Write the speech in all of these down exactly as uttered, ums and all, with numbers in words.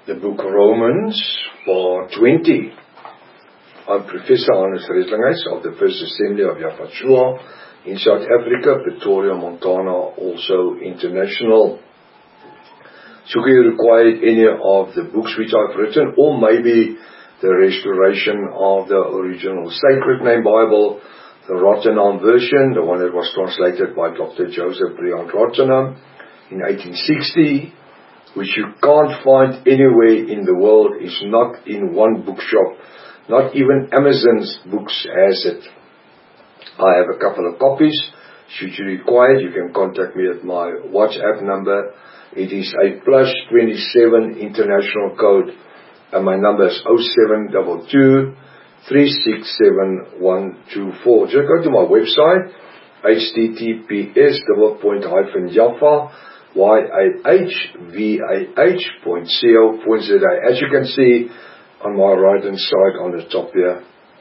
the book Romans, part twenty. I'm Professor Hannes Redlinghuys of the First Assembly of Yafashua in South Africa, Pretoria, Montana, also international. So if you require any of the books which I've written, or maybe the restoration of the original Sacred Name Bible, the Rottenham version, the one that was translated by Doctor Joseph Briand Rottenham in eighteen sixty, which you can't find anywhere in the world, is not in one bookshop. Not even Amazon's books has it. I have a couple of copies. Should you require, you can contact me at my WhatsApp number. It is a plus twenty-seven international code, and my number is oh seven two two, three six seven, one two four. Just go to my website, H T T P S double point hyphen Jaffa, Y A H V A H point co point za. As you can see on my right hand side on the top here.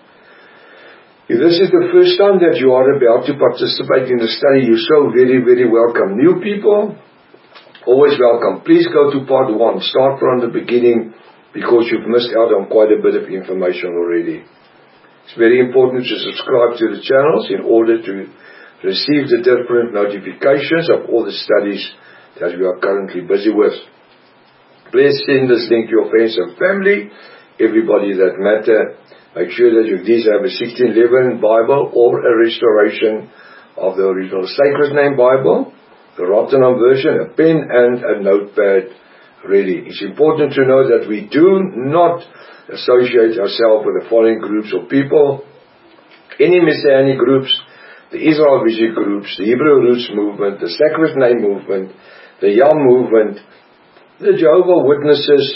If this is the first time that you are about to participate in the study, you're so very, very welcome. New people, always welcome. Please go to part one. Start from the beginning, because you've missed out on quite a bit of information already. It's very important to subscribe to the channels in order to receive the different notifications of all the studies that we are currently busy with. Please send this link to your friends and family, everybody that matter. Make sure that you these have a sixteen eleven Bible or a restoration of the original Sacred Name Bible, the Rottenham version, a pen and a notepad ready. It's important to know that we do not associate ourselves with the following groups of people: any Messianic groups, the Israel Vision groups, the Hebrew Roots movement, the Sacred Name movement, the Yam movement, the Jehovah's Witnesses,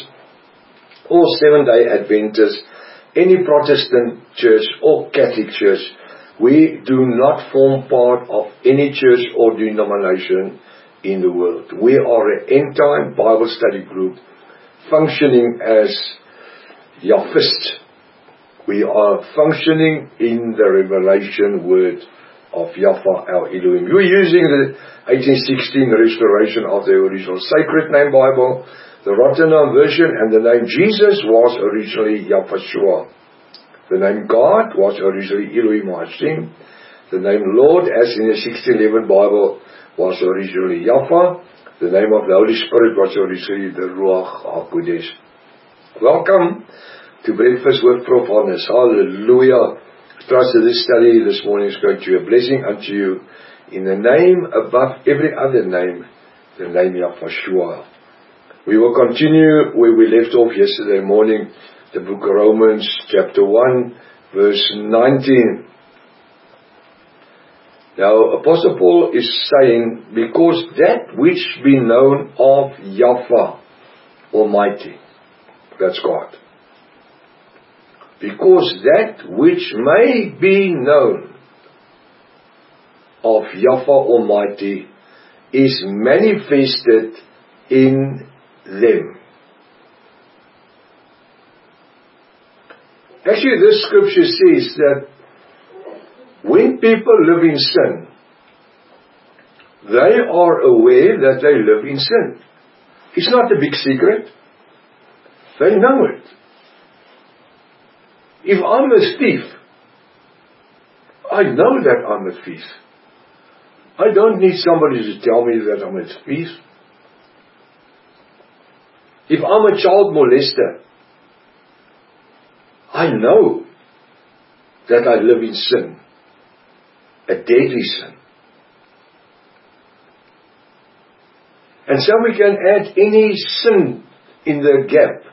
or Seventh-day Adventists, any Protestant church or Catholic church. We do not form part of any church or denomination in the world. We are an end-time Bible study group functioning as Yahvists. We are functioning in the revelation word of Yahweh our Elohim. We're using the eighteen sixteen restoration of the original Sacred Name Bible, the Rottenham version, and the name Jesus was originally Yahvashua. The name God was originally Elohim Hashem. The name Lord, as in the sixteen eleven Bible, was originally Yahweh. The name of the Holy Spirit was originally the Ruach HaKodesh. Welcome to Breakfast with Prof Hannes. Hallelujah. I trust that this study this morning is going to be a blessing unto you. In the name above every other name, the name Yahvashua. We will continue where we left off yesterday morning, the book of Romans, chapter one, verse nineteen. Now, Apostle Paul is saying, because that which be known of Yahweh Almighty, that's God, because that which may be known of Yahweh Almighty is manifested in them. Actually, this scripture says that when people live in sin, they are aware that they live in sin. It's not a big secret. They know it. If I'm a thief, I know that I'm a thief. I don't need somebody to tell me that I'm a thief. If I'm a child molester, I know that I live in sin, a deadly sin. And so we can add any sin in the gap.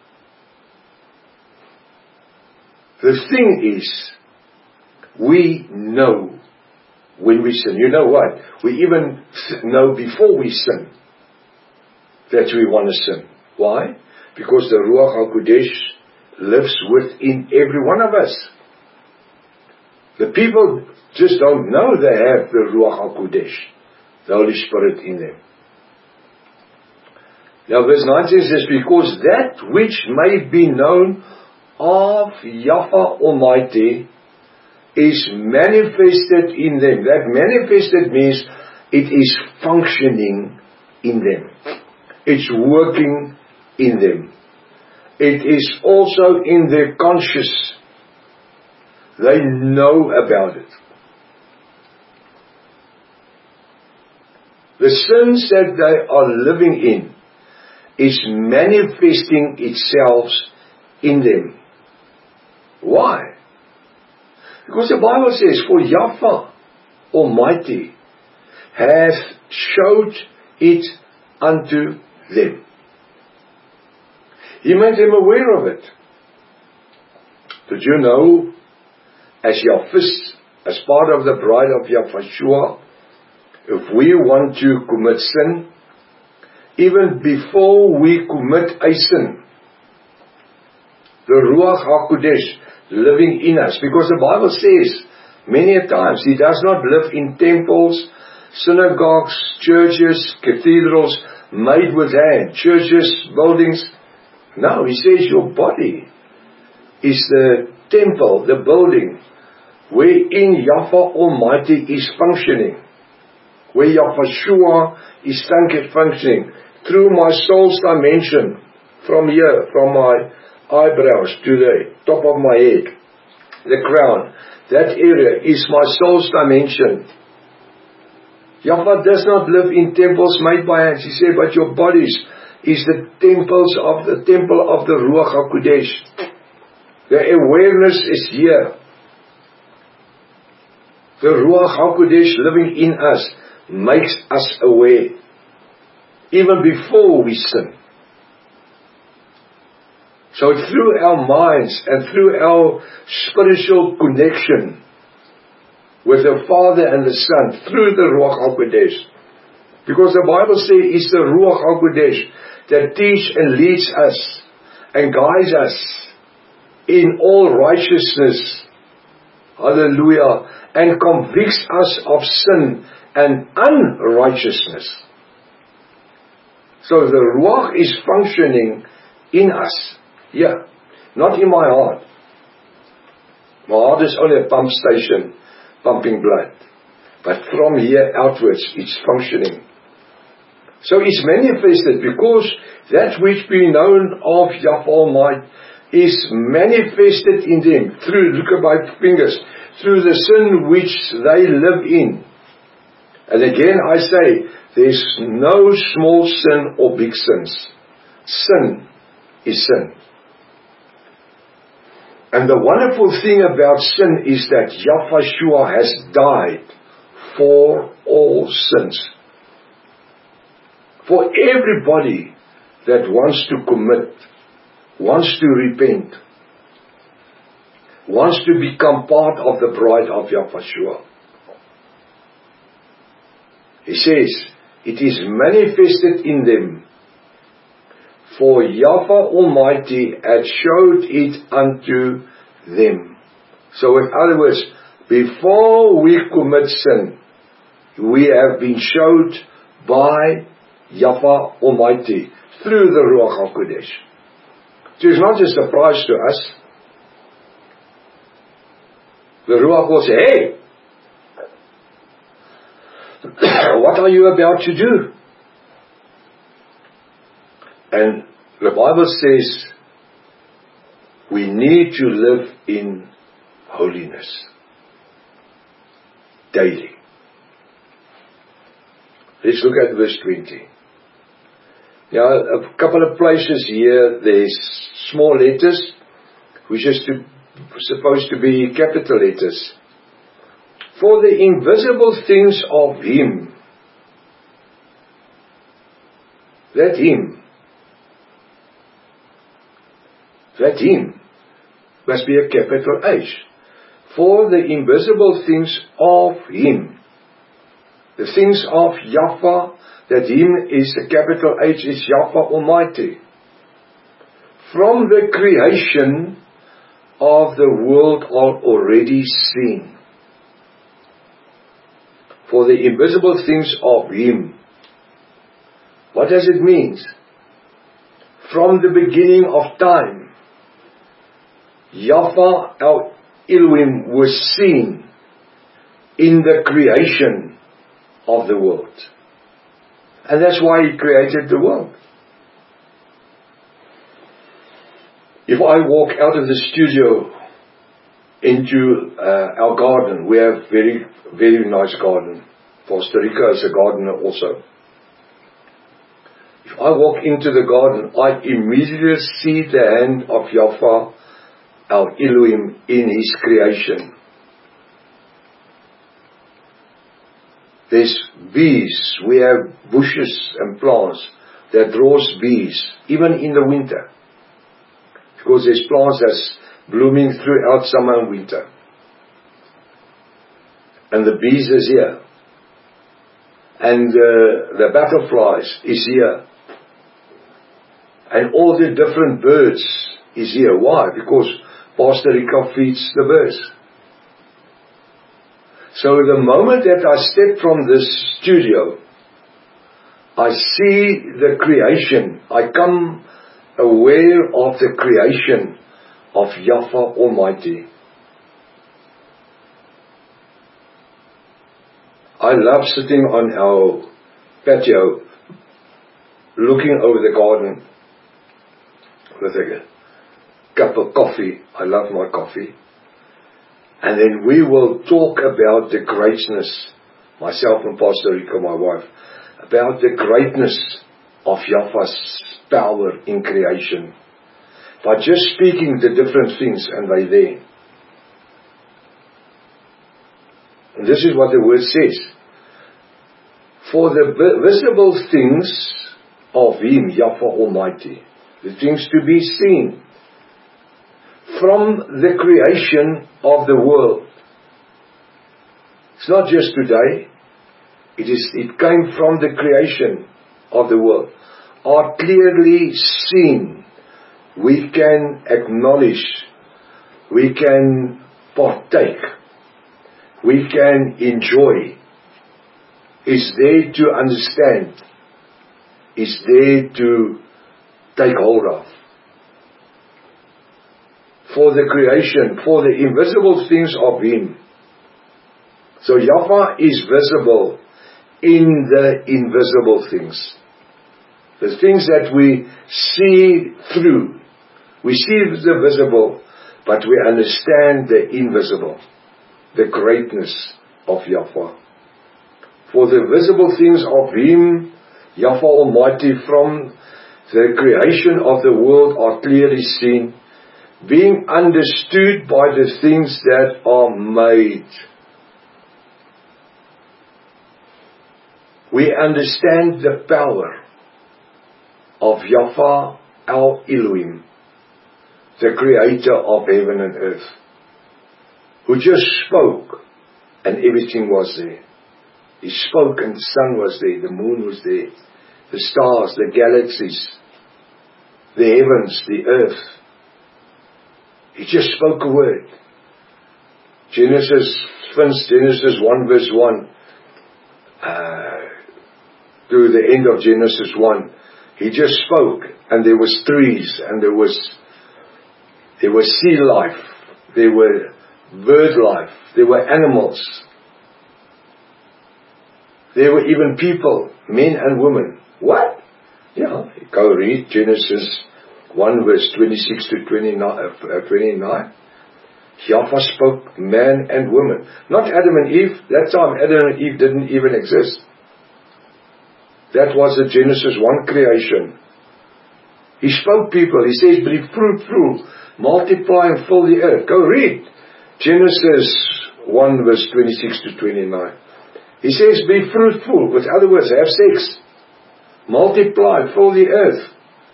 The thing is, we know when we sin. You know what? We even know before we sin that we want to sin. Why? Because the Ruach HaKodesh lives within every one of us. The people just don't know they have the Ruach HaKodesh, the Holy Spirit in them. Now verse nineteen says, because that which may be known of Yahweh Almighty is manifested in them. That manifested means it is functioning in them. It's working in them. it is also in their conscience. They know about it. The sins that they are living in is manifesting itself in them. Why? Because the Bible says, for Yahweh Almighty hath showed it unto them. He made them aware of it. Did you know, as Yahweh, as part of the bride of Yahweh, if we want to commit sin, even before we commit a sin, the Ruach HaKodesh living in us, because the Bible says many a times He does not live in temples, synagogues, churches, cathedrals made with hand, churches, buildings. No, He says your body is the temple, the building, wherein Yahweh Almighty is functioning, where Yahweh is functioning through my soul's dimension, from here, from my eyebrows to the top of my head, the crown. That area is my soul's dimension. Yahweh does not live in temples made by hands. He said, but your bodies is the temples of the temple of the Ruach HaKodesh. The awareness is here. The Ruach HaKodesh living in us makes us aware, even before we sin. So through our minds and through our spiritual connection with the Father and the Son, through the Ruach HaKodesh. Because the Bible says it's the Ruach HaKodesh that teaches and leads us and guides us in all righteousness. Hallelujah. And convicts us of sin and unrighteousness. So the Ruach is functioning in us. Yeah, not in my heart. My heart is only a pump station, pumping blood. But from here outwards, it's functioning. So it's manifested because that which be known of Yahweh Almighty is manifested in them through, look at my fingers, through the sin which they live in. And again I say, there's no small sin or big sins. Sin is sin. And the wonderful thing about sin is that Yahweh has died for all sins. For everybody that wants to commit, wants to repent, wants to become part of the bride of Yahweh. He says, it is manifested in them, for Yahweh Almighty had showed it unto them. So in other words, before we commit sin, we have been showed by Yahweh Almighty through the Ruach HaKodesh. So it's not a surprise to us. The Ruach will say, hey, what are you about to do? And the Bible says we need to live in holiness daily. Let's look at verse twenty. Now, a couple of places here, there's small letters, which is to, supposed to be capital letters. For the invisible things of Him, that Him, that Him must be a capital H. For the invisible things of Him, the things of Yahweh, that Him is a capital H, is Yahweh Almighty. From the creation of the world are already seen. For the invisible things of Him. What does it mean? From the beginning of time, Yahweh our Elohim was seen in the creation of the world. And that's why He created the world. If I walk out of the studio into uh, our garden, we have very, very nice garden. Pastor Rika is a gardener also. If I walk into the garden, I immediately see the hand of Yahweh, our Elohim, in His creation. There's bees. We have bushes and plants that draws bees, even in the winter. Because there's plants that's blooming throughout summer and winter. And the bees is here. And uh, the butterflies is here. And all the different birds is here. Why? Because Pastor Rika feeds the birds. So the moment that I step from this studio, I see the creation. I come aware of the creation of Yahweh Almighty. I love sitting on our patio, looking over the garden with a cup of coffee. I love my coffee. And then we will talk about the greatness, myself and Pastor Rika, my wife, about the greatness of Yahweh's power in creation. By just speaking the different things, and they're there. And this is what the word says. For the visible things of Him, Yahweh Almighty, the things to be seen, from the creation of the world. It's not just today. It is. It came from the creation of the world. Are clearly seen. We can acknowledge. We can partake. We can enjoy. Is there to understand. Is there to take hold of. For the creation, for the invisible things of Him. So Yahweh is visible in the invisible things. The things that we see through. We see the visible, but we understand the invisible. The greatness of Yahweh. For the visible things of Him, Yahweh Almighty, from the creation of the world are clearly seen, being understood by the things that are made. We understand the power of Yahweh, our Elohim, the creator of heaven and earth, who just spoke and everything was there. He spoke and the sun was there, the moon was there, the stars, the galaxies, the heavens, the earth. He just spoke a word. Genesis, Genesis one verse one, uh, to the end of Genesis one, He just spoke, and there was trees, and there was there was sea life, there were bird life, there were animals, there were even people, men and women. What? Yeah, go read Genesis one verse twenty-six to twenty-nine. Yahweh spoke man and woman. Not Adam and Eve. That time Adam and Eve didn't even exist. That was the Genesis one creation. He spoke people. He says, be fruitful, multiply and fill the earth. Go read Genesis one verse twenty-six to twenty-nine. He says, be fruitful. With other words, have sex. Multiply, fill the earth.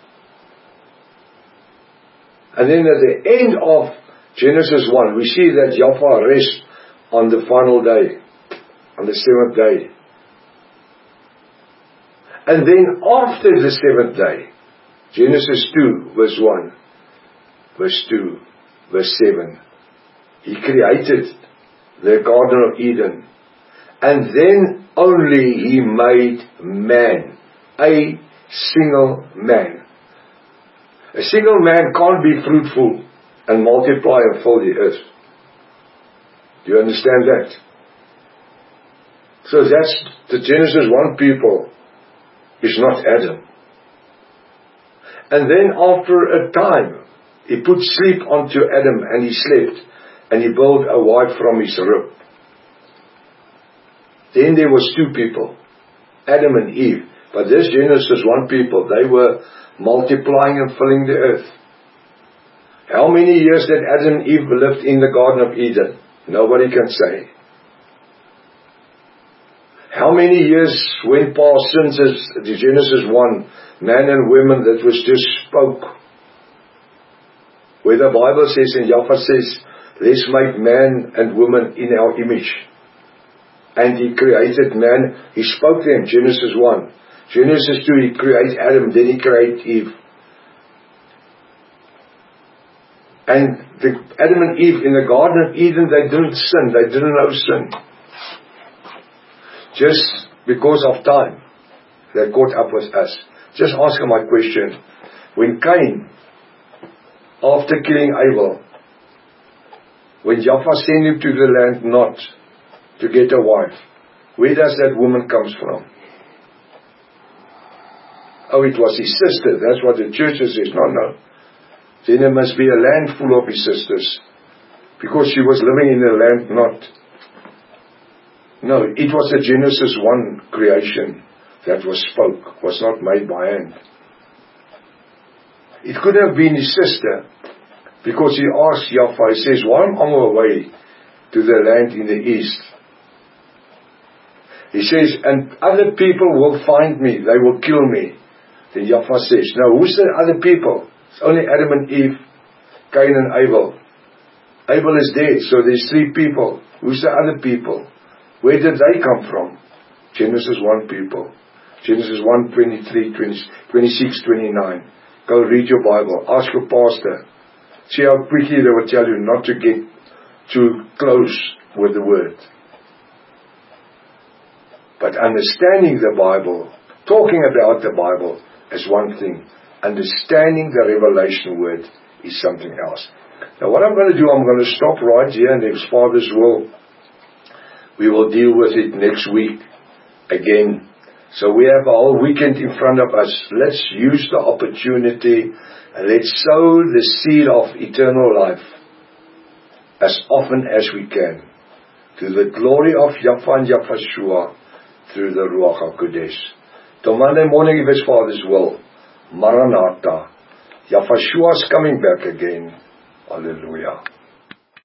And then at the end of Genesis one, we see that Yahweh rests on the final day, on the seventh day. And then after the seventh day, Genesis two, verse one, verse two, verse seven, He created the Garden of Eden. And then only He made man, a single man. A single man can't be fruitful and multiply and fill the earth. Do you understand that? So that's the Genesis one people is not Adam. And then after a time, He put sleep onto Adam and he slept, and he built a wife from his rib. Then there was two people, Adam and Eve. But this Genesis one people, they were multiplying and filling the earth. How many years did Adam and Eve lived in the Garden of Eden? Nobody can say. How many years went past since the Genesis one, man and women that was just spoke? Where the Bible says, and Yahweh says, let's make man and woman in our image. And he created man, he spoke to them, Genesis one. Genesis two, he created Adam, then he created Eve. And the Adam and Eve in the Garden of Eden, they didn't sin, they didn't know sin. Just because of time, they caught up with us. Just answer my question. When Cain, after killing Abel, when Yahweh sent him to the land not to get a wife, where does that woman comes from? Oh, it was his sister. That's what the church says. No, no. Then there must be a land full of his sisters, because she was living in a land not. No, it was a Genesis one creation that was spoke, was not made by hand. It could have been his sister, because he asked Yahweh, he says, while I'm on my way to the land in the east, he says, and other people will find me, they will kill me. Then Yahweh says, now who's the other people? It's only Adam and Eve, Cain and Abel. Abel is dead, so there's three people. Who's the other people? Where did they come from? Genesis one people. Genesis one, twenty-three, twenty, twenty-six, twenty-nine. Go read your Bible. Ask your pastor. See how quickly they will tell you not to get too close with the word. But understanding the Bible, talking about the Bible is one thing. Understanding the revelation word is something else. Now what I'm going to do, I'm going to stop right here, and if Father's will, we will deal with it next week again. So we have a whole weekend in front of us. Let's use the opportunity and let's sow the seed of eternal life as often as we can, to the glory of Yahweh and Yahweh through the Ruach HaKodesh. Till Monday morning, if His Father's will. Maranatha. Yahweh is coming back again. Hallelujah.